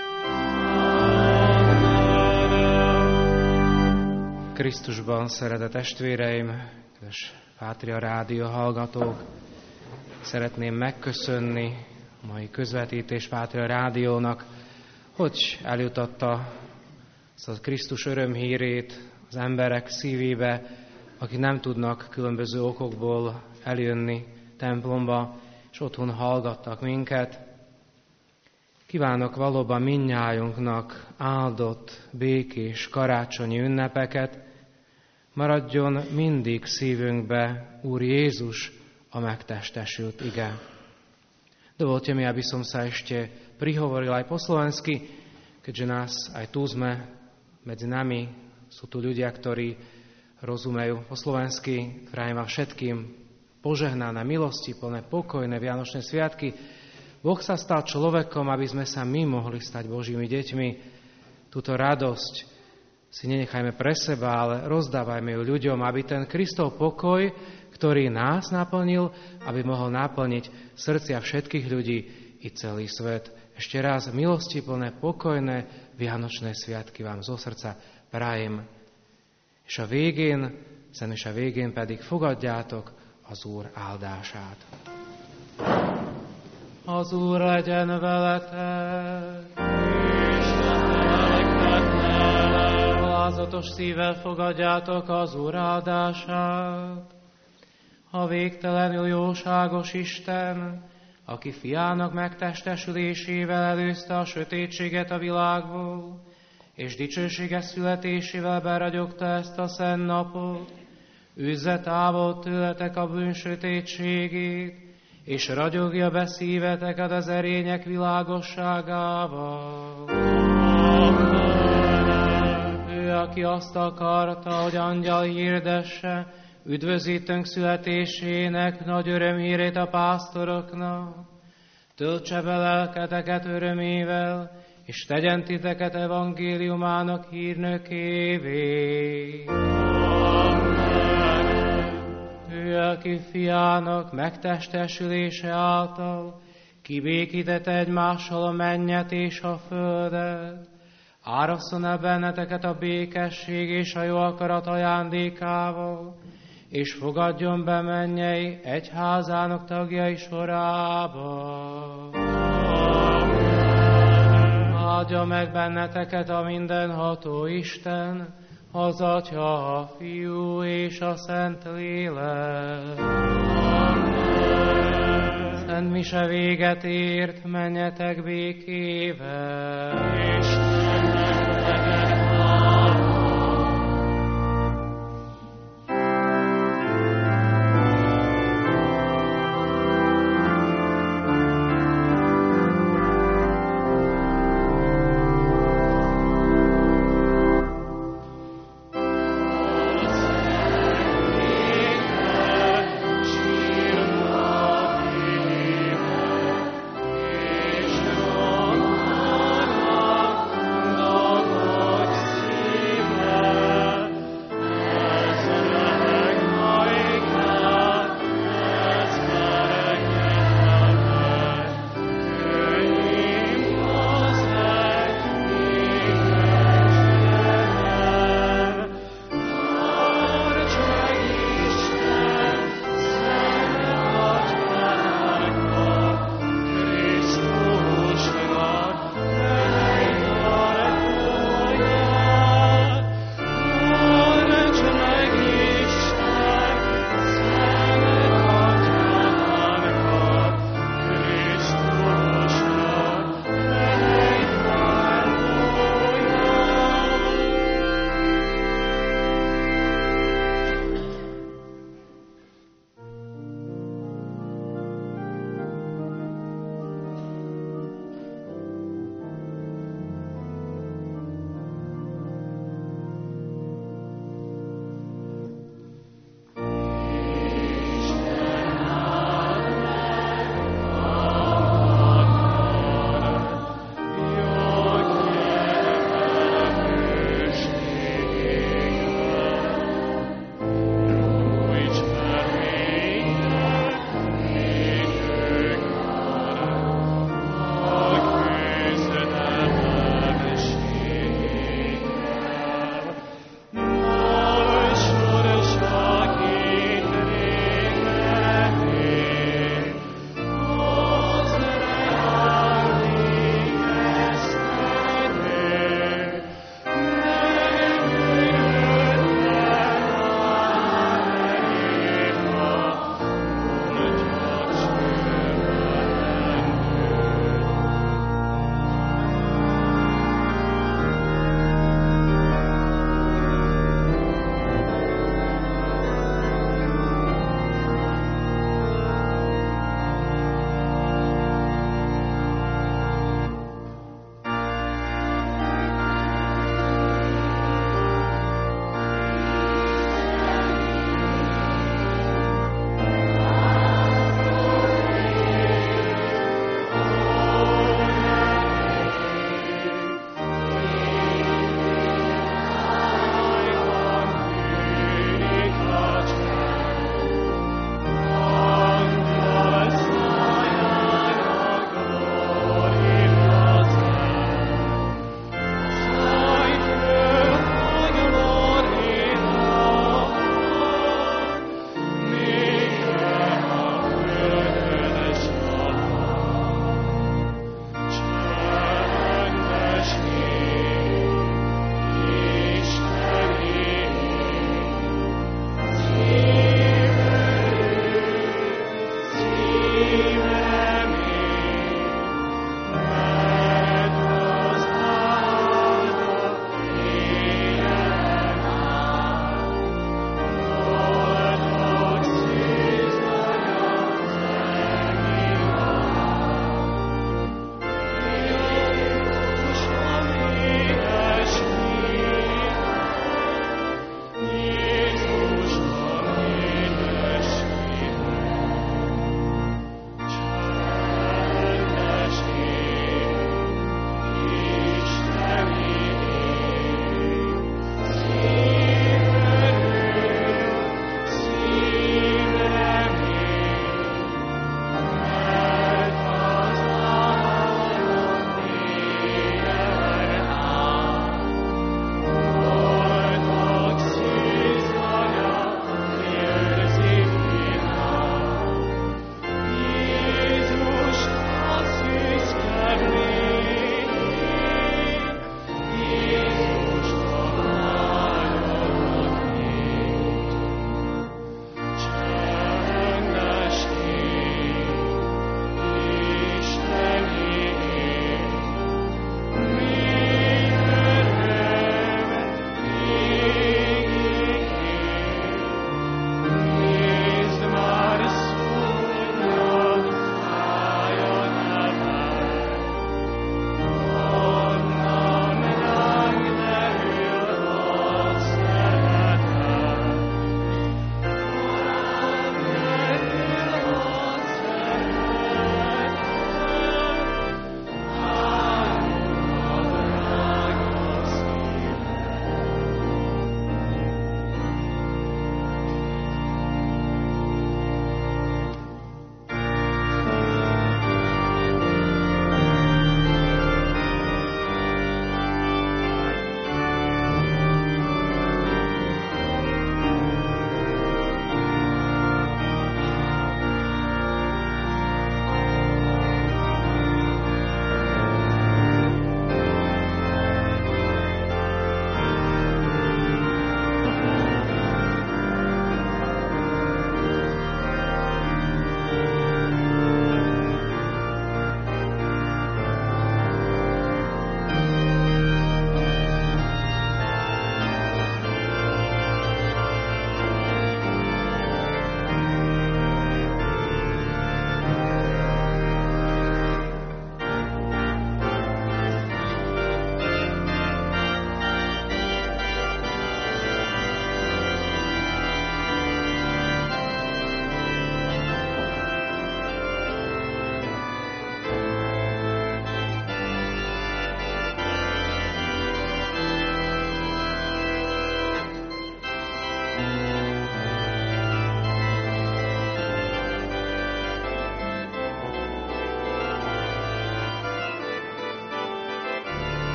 Krisztusban szeretett testvéreim, kedves Pátria Rádió hallgatók, szeretném megköszönni a mai közvetítés Pátria Rádiónak, hogy eljutatta ezt a Krisztus örömhírét az emberek szívébe, akik nem tudnak különböző okokból eljönni templomba, és otthon hallgattak minket. Kívánok valóban mindnyájunknak áldott, békés karácsonyi ünnepeket, maradjon mindig szívünkbe Úr Jézus, a megtestesült ige. Dovolte mi, aby som sa ešte prihovoril aj po slovensky, keďže nás aj tu sme, medzi nami sú tu ľudia, ktorí rozumejú po slovensky. Prajem vám všetkým požehnané, milostiplné, pokojné Vianočné sviatky. Boh sa stal človekom, aby sme sa my mohli stať Božími deťmi. Túto radosť si nenechajme pre seba, ale rozdávajme ju ľuďom, aby ten Kristov pokoj, ktorý nás naplnil, aby mohol naplniť srdcia všetkých ľudí i celý svet. Ešte raz milostiplné, pokojné Vianočné sviatky vám zo srdca prajem. És a végén pedig fogadjátok az Úr áldását. Az Úr legyen veletek, és alázatos szívvel fogadjátok az Úr áldását. A végtelenül jóságos Isten, aki fiának megtestesülésével előzte a sötétséget a világból, és dicsőséges születésével beragyogta ezt a szent napot, űzze távol tőletek a bűn sötétségét, és ragyogja be szíveteket az erények világosságával. Ő, aki azt akarta, hogy angyal hirdesse, üdvözítőnk születésének nagy örömhírét a pásztoroknak, töltse be lelketeket örömével, és tegyen titeket evangéliumának hírnökévé. Ő, aki fiának megtestesülése által kibékítette egymással a mennyet és a földet, árasszon el benneteket a békesség és a jó akarat ajándékával, és fogadjon be mennyei egyházának tagjai sorába. Áldja meg benneteket a mindenható Isten, az Atya, a Fiú és a Szentlélek. Szent mise véget ért, menjetek békével. Istennek legyen hála.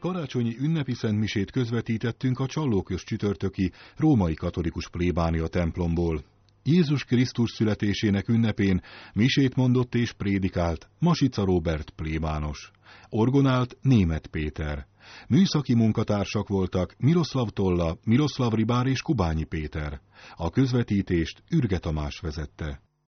Karácsonyi ünnepi szentmisét közvetítettünk a Csallóköz csütörtöki római katolikus plébánia templomból. Jézus Krisztus születésének ünnepén misét mondott és prédikált Masica Róbert plébános. Orgonált Németh Péter. Műszaki munkatársak voltak Miroszlav Tolla, Miroszlav Ribár és Kubányi Péter. A közvetítést Ürge Tamás vezette.